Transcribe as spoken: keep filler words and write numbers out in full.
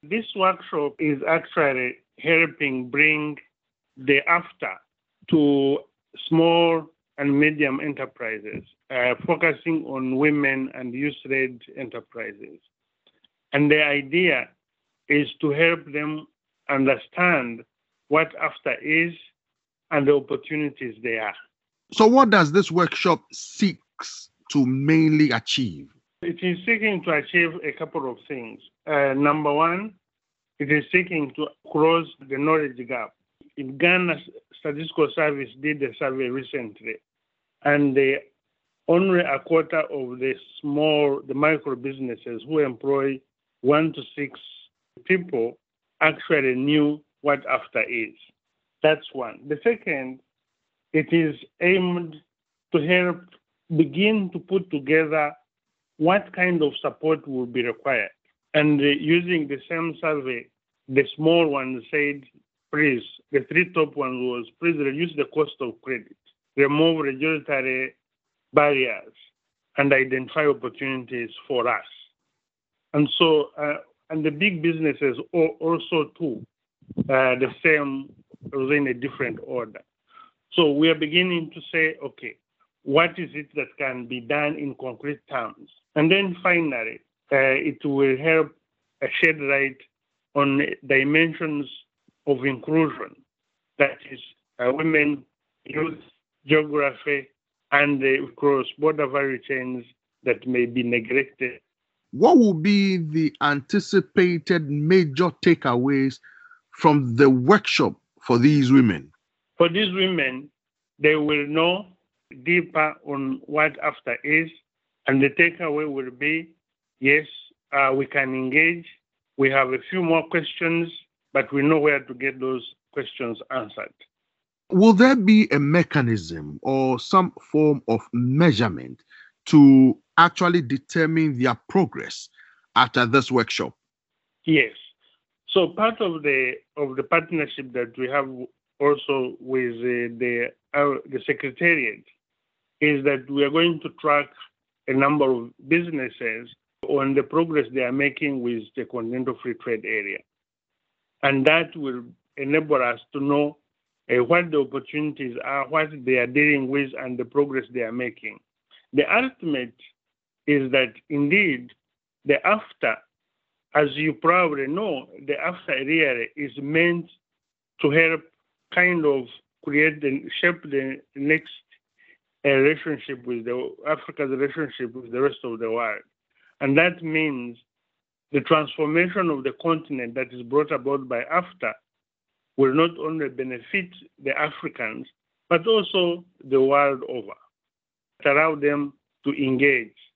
This workshop is actually helping bring the AFTA to small and medium enterprises, uh, focusing on women and youth-led enterprises. And the idea is to help them understand what AFTA is and the opportunities there are. So what does this workshop seeks to mainly achieve? It is seeking to achieve a couple of things. Uh, number one, it is seeking to close the knowledge gap. In Ghana, Statistical Service did a survey recently, and the, only a quarter of the small, the micro businesses who employ one to six people actually knew what AFTA is. That's one. The second, it is aimed to help begin to put together what kind of support will be required. And uh, using the same survey, the small one said, please, the three top ones was, please reduce the cost of credit, remove regulatory barriers, and identify opportunities for us. And so, uh, and the big businesses also too, uh, the same was in a different order. So we are beginning to say, okay, what is it that can be done in concrete terms? And then finally, uh, it will help uh, shed light on dimensions of inclusion, that is, uh, women, youth, geography, and uh, cross-border value chains that may be neglected. What will be the anticipated major takeaways from the workshop for these women? For these women, they will know deeper on what AFTA is, and the takeaway will be, yes, uh, we can engage. We have a few more questions, but we know where to get those questions answered. Will there be a mechanism or some form of measurement to actually determine their progress after this workshop? Yes. So part of the of the partnership that we have also with uh, the uh, the Secretariat is that we are going to track a number of businesses on the progress they are making with the Continental Free Trade Area. And that will enable us to know uh, what the opportunities are, what they are dealing with, and the progress they are making. The ultimate is that indeed the AFTA, as you probably know, the AFTA really is meant to help kind of create and shape the next uh, relationship with the Africa's relationship with the rest of the world. And that means the transformation of the continent that is brought about by AFTA will not only benefit the Africans, but also the world over, allow them to engage